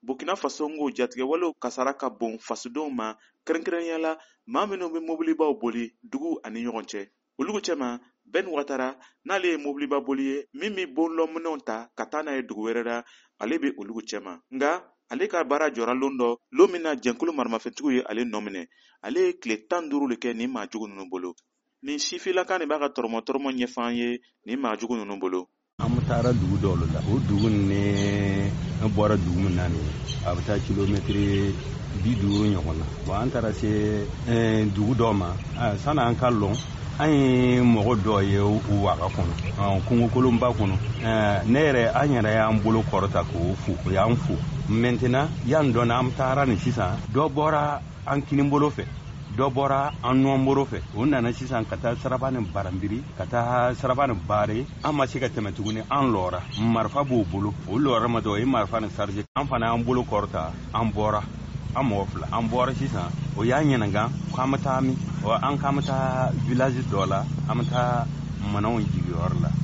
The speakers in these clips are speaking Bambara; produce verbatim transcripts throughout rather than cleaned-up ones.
Burkina Faso ngo jatigɛ walew kasara ka bon fasodenw ma kɛrɛnkɛrɛnya la maa minnu bɛ mobilibaw boli dugu ani ɲɔgɔn cɛ. Olugu cɛma Ben Ouattara n'ale ye mobiliba boli ye min bɛ bololɔminɛnw ta ka taa n'a ye dugu wɛrɛ la, ale bɛ olugu cɛma. Nka ale ka baara jɔra lon dɔ, lon min na jɛnkulu maramafɛntigiw ye ale nɔ minɛ. Ale ye tile tan duuru de kɛ nin maajugu ninnu bolo. Nin sifilaka nin b'a ka tɔrɔmɔ tɔrɔmɔ ɲɛfan ye nin maajugu ninnu bolo. An taara dugu dɔw la, o dugu ne bɔra dugu min na nin a bɛ taa kilomɛtiri bi duuru ɲɔgɔn na. Bon an taara se dugu dɔw ma, sani an ka lɔn an ye mɔgɔ dɔ ye u waga kɔnɔ, kungokolonba kɔnɔ. Ne yɛrɛ an yɛrɛ y'an bolo kɔrɔta k'o fo, o y'an fo. Maintenant yan dɔn an taara nin sisan, dɔ bɔra an kinibolo fɛ, dɔ bɔra an nɔnboro fɛ. O nana sisan ka taa Saraba ni Baranbiri, ka taa Saraba ni Bare. An ma se ka tɛmɛ tuguni, an lɔra. Marifa b'o bolo, o lɔra ma dɔ o ye marifa ni sarje. An fana y'an bolo kɔrɔta, an bɔra. An mɔgɔ fila an bɔra sisan, o y'a ɲininka k'an bɛ taa min. An k'an bɛ taa village dɔ la, an bɛ taa manaw jigiyɔrɔ la.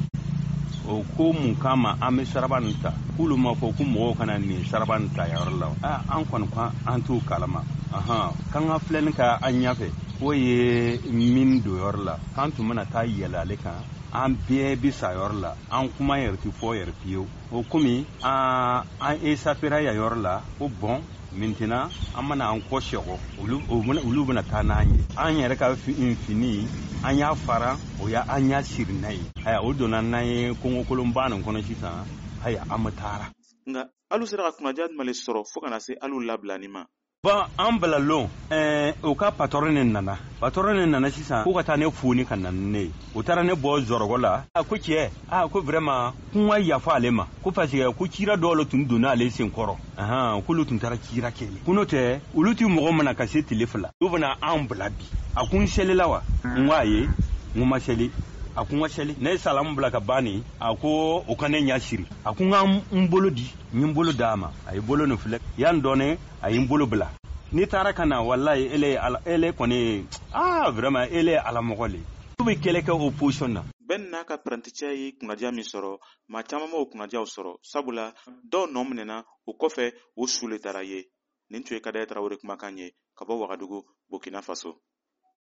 O ko mun kama an bɛ Saraba nin ta, k'olu ma fɔ ko mɔgɔw kana nin Saraba nin ta yɔrɔ la. An kɔni ko an t'o kalama. Ahan, kan ka filɛni ka an ɲɛfɛ, o ye min don yɔrɔ la, k'an tun bɛna taa yɛlɛ ale kan, an bɛɛ bi sa yɔrɔ la, an kuma yɛrɛ ti fɔ yɛrɛ fiyewu. O komi an an esapera ya yɔrɔ la, ko bɔn maintenant an mana an kɔ sɛgɔ, olu olu bɛna taa n'an ye. An yɛrɛ ka fini an y'a fara, o y'a an y'a siri n'a ye. Aya o donna n'an ye kungokolonba nin kɔnɔ sisan, aya an bɛ taara. Nka alu sera ka kunnaja jumɛn sɔrɔ fo kana se alu labilani ma? Bon an balalon eh, o ka patron ne nana patron ne nana sisan ko ka taa ne foni ka na ne o taara ne bɔ zɔrɔgɔ la a ko cɛ a ko vraiment kun wa yafa ale ma ko parce que ko cira dɔw le tun donna ale sen kɔrɔ ahan ko lu tun taara cira kɛlɛ kuno tɛ olu ti mɔgɔ mana ka se tile fila u bɛna an bila bi a kun selela wa n wa ye n ma seli a kun ka seli ne salamu bila ka bani a ko o ka ne ɲa siri a kun ka n bolo di n ye bolo d'a ma a ye bolo ni filɛ yan dɔne a ye bolo bila ni taara ka na wallahi ele ala ele kɔni ah vraiment ele ala mɔgɔ le u bɛ kɛlɛ kɛ opposition na. Ben n'a ka pɛrɛnticɛ ye kunnaja min sɔrɔ maa caman m'o kunnajaw sɔrɔ sabula dɔw nɔ minɛna o kɔfɛ o sule taara ye nin tun ye Kadaye Tarawele kumakan ye ka bɔ Wagadugu Burkina Faso.